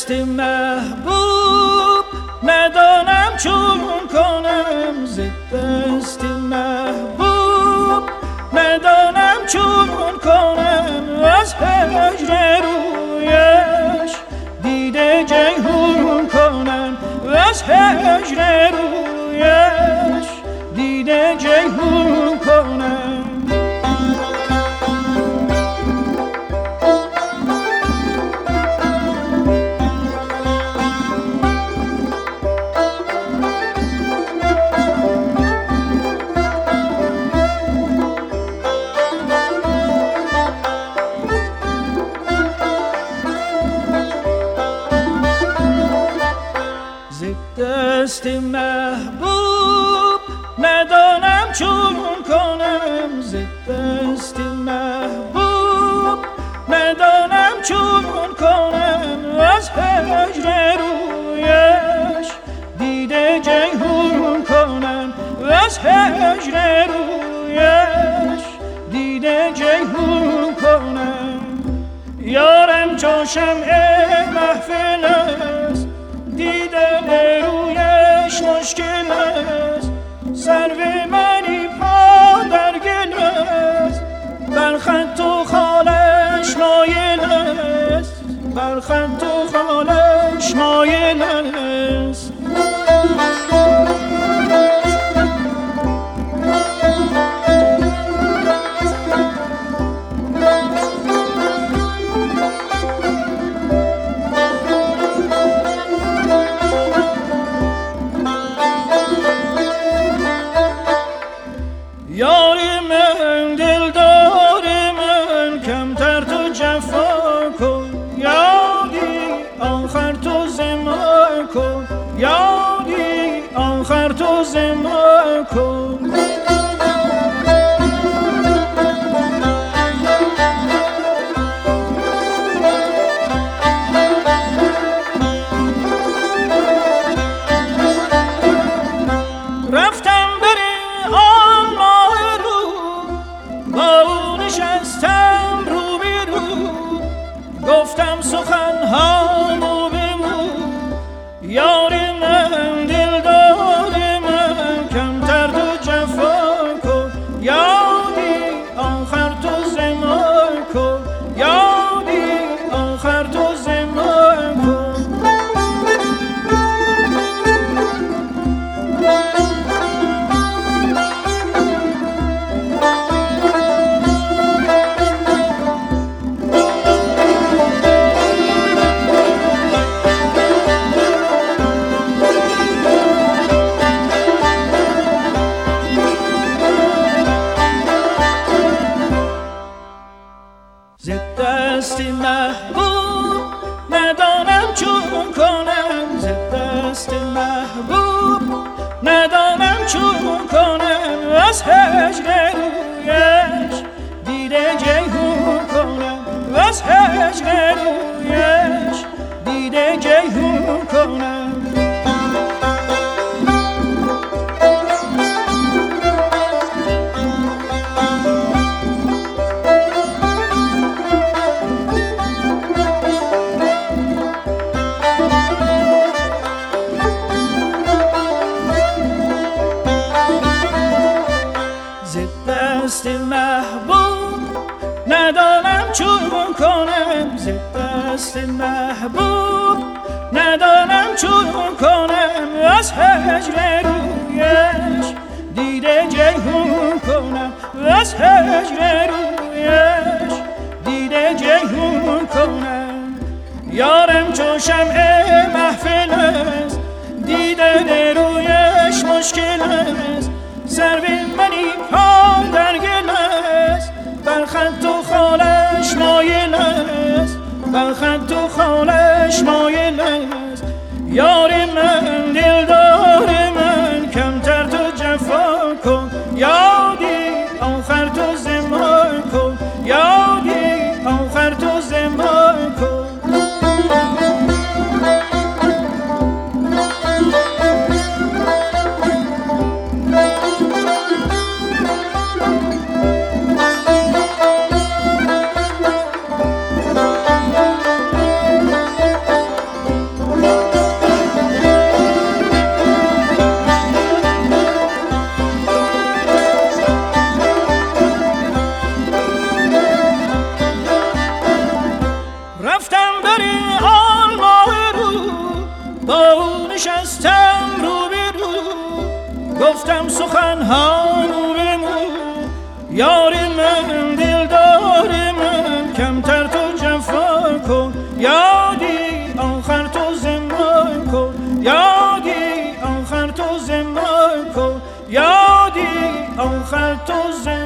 دست محبوب ندانم چون کنم، ز دست محبوب ندانم چون کنم، از هجر رویش دیده جیحون کنم، از هجر رویش دیده جیحون کنم. دست محبوب ندانم چون کنم، ز دست محبوب ندانم چون کنم، از هجر رویش دیده جیحون کنم، از هجر رویش دیده جیحون کنم. یارم چون شمع محفل است، دیدن رویش مشکل است، سرو منی پا در گل است، بر خط و خالش مایل است، بر خط و خالش مایل است. یاری من دلدار من کمتر تو جفا کن، یادی آخر تو زما کن، یادی آخر تو زما کن. رفتم بری آن ماه رو، با او نشستم رو به رو، گفتم سخن‌هامو بگو. یار من دلدار من کمتر تو جفا کن، یادی آخر تو زما کن، یادی آخر تو زما کن. ز دست محبوب ندانم چون کنم، ز دست محبوب ندانم چون کنم، از هجر رویش دیده جیحون کنم، از هجر رویش دیده جیحون کنم. دست محبوب ندانم چون کنم، ز دست محبوب ندانم چون کنم، از هجر رویش دیده جیحون کنم، از هجر رویش دیده جیحون کنم. یارم چون شمع محفل است، دیدن رویش مشکل است، سرو منی پا در گل است، بر خط و خالش مایل است، بر خط و خالش مایل است. یار من دلدار من کمتر تو جفا کن، یادی آخر تو زما کن، یادی آخر تو زما کن. گفتم سخنها نور نور یار من دلدار من کمتر تو جفا کن یادی آخر تو زندان کن یادی آخر تو زندان کن یادی آخر تو زندان